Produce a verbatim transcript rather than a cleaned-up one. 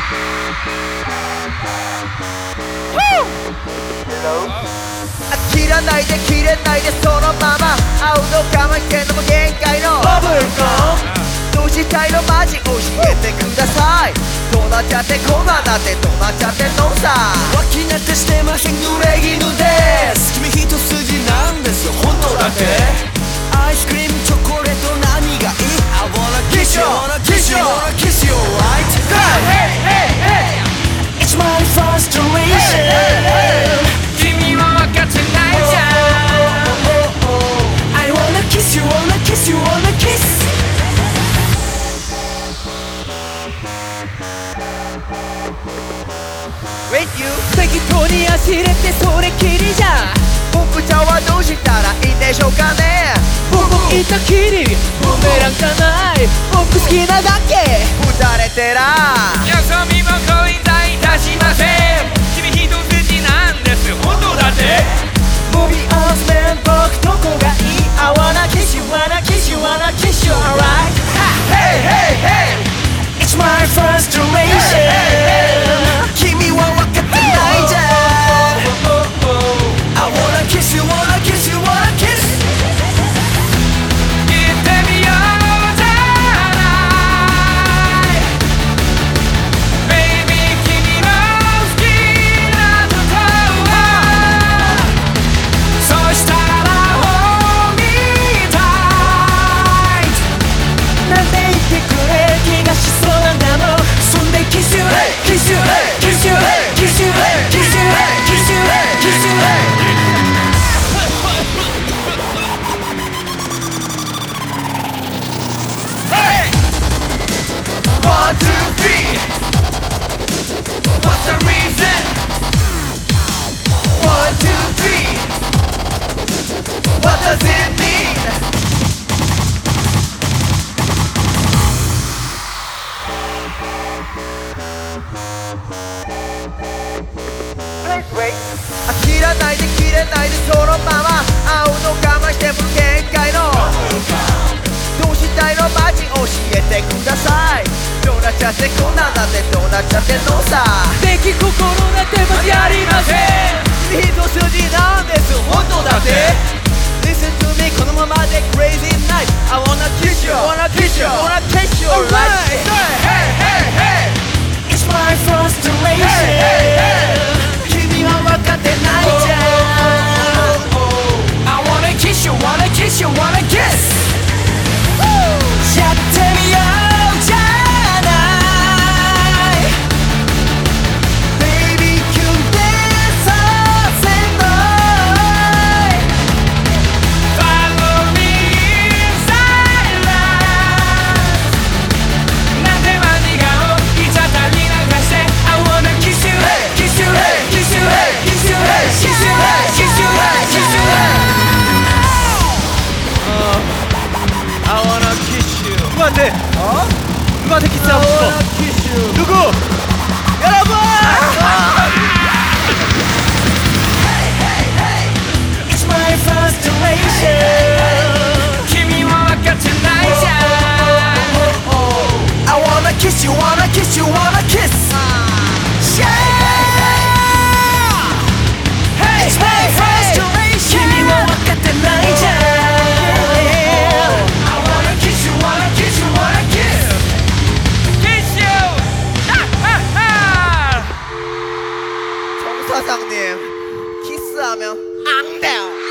切らないで切れないでそのまま会うの我慢してんのも限界のバブルガムどうしたいのマジ教えてくださいどうなっちゃってこんなんなってどうなっちゃってんのさ脇なってしてません濡れ衣です君一筋なんですよ本当だってアイスクリームチョコレート何がいい I wanna kiss you wanna kiss you wanna kiss you right Hey hey hey It's my frustration 君は分かってないじゃん I wanna kiss you wanna kiss you wanna kiss With you 適当に走れてそれきりじゃ僕ちゃんはどうしたらいいんでしょうかね僕いたきりブーメランじゃない僕好きなだけ打たれてらよそ見も恋在いたしません君一筋なんです本当だって Movie on man 僕どこがいい I wanna kiss you wanna kiss you wanna kiss you alright Hey hey hey It's my frustration 君は分かってないじゃん I wanna kiss you wanna kiss you wanna kiss 言ってみようじゃない Baby 君の好きなことはそしたら Hold me tight なんて言ってくれ気がしそうなんだろうそんで Kiss you Kiss you Kiss you Kiss you Kiss you Kiss you Kiss you One two three What's the reason One two three What does it mean Wait 切らないで切れないでそのまま会うの我慢しても限界のどうしたいのマジ教えてくださいどうなっちゃってこんなんなってどうなっちゃってんのさ出来心なんてマジありません一筋なんです本当だって Listen to me このままで Crazy night I wanna kiss you wanna kiss you wanna kiss you right Hey hey hey It's my frustration 君は分かってないじゃん I wanna kiss you wanna kiss you wanna kiss やってみようじゃない Baby キュンでさせない Follow me inside life なんでマジ顔いちゃったりなんかして I wanna kiss you kiss you kiss you kiss you kiss you kiss you kiss you I wanna kiss you 누구한테? 어? 누구한테 키스하고 I 싶어? wanna kiss you 누구? 여러분! It's my frustration 君は分かってないじゃん I wanna kiss you wanna kiss you wanna kiss Yeah! It's my frustration 君は分かってないじゃん I wanna kiss you wanna kiss you wanna kiss Kiss you 하하하 정 사장님 키스하면 안 돼요